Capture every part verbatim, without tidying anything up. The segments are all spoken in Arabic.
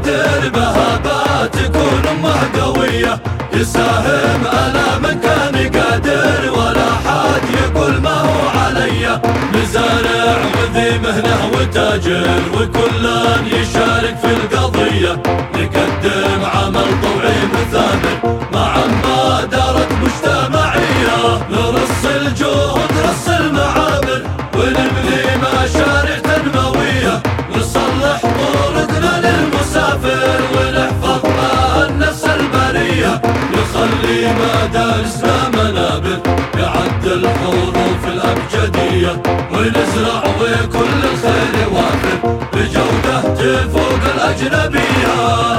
يقدر بها بتكون أمه قوية، يساهم ألا من كان قادر ولا حد يقول ما هو عليا. مزارع وذي مهنة وتاجر وكلان يشارك في القضية، نقدم عمل طوعي مثابر مع مبادرة مجتمعية، نرص الجهد رص المعابر ونبني مشاريع تنموية، نصلح طرقنا للمسافر ونحفظ النفس البرية، نخلي مدارسنا منابر بعد الحروف الأبجدية، ونزرع وكل الخير وافر بجودة تفوق الأجنبية،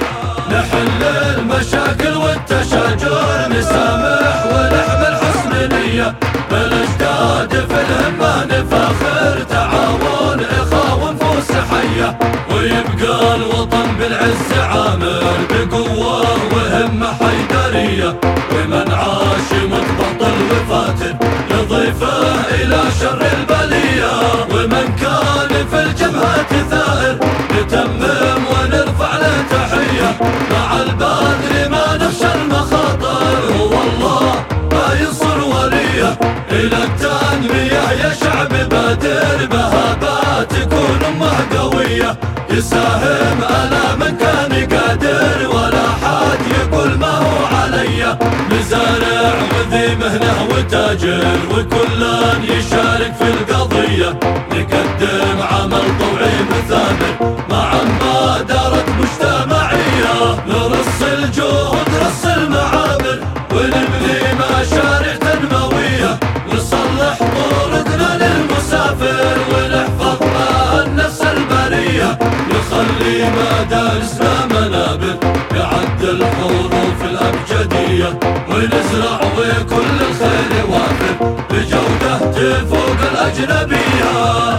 نحل المشاكل والتشاجر، نسامح ونحمل حسن نية، بالأجداد في الهمة نفاخر، تعاون إخاء ونفوس حية، ويبقى الوطن بالعز عامر بقوة وهمة حيدرية، ومن عاش متبطل وفاتن نضيفه إلى شر البلية، ومن كان في الجبهة ثائر نتمم ونرفع له تحية، مع البادر ما نخشى المخاطر، هو الله ما ينصر وليه، إلى التنمية يا شعب بادر بها بتكون أمه قوية، يساهم ألا من كان قادر ولا حد يقول ما هو عليا. مزارع وذي مهنة وتاجر وكلان يشارك في القضية، نقدم عمل طوعي مثابر مع مبادرة مجتمعية، نرص الجهد رص المعابر ونبني مشاريع تنموية، نصلح طرقنا للمسافر ونحفظ النفس البرية، نخلي مدارسنا منابر بعد الحروف الأبجدية، ونزرع وكل الخير وافر بجودة تفوق الأجنبية،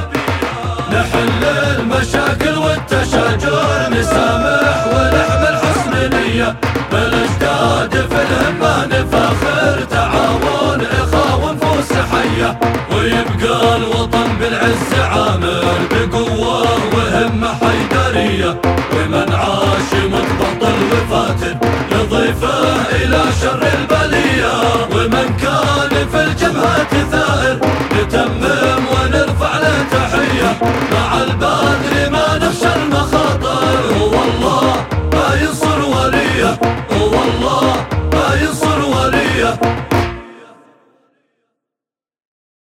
نحل المشاكل والتشاجر، نسامح ونحمل حسن نية، بالأجداد في الهمة نفاخر، تعاون إخاء ونفوس حية، ويبقى الوطن بالعز عامر بقوة وهمة حيدرية، ومن عاش متبطل وفاتن نضيفه إلى شر البلية، ومن كان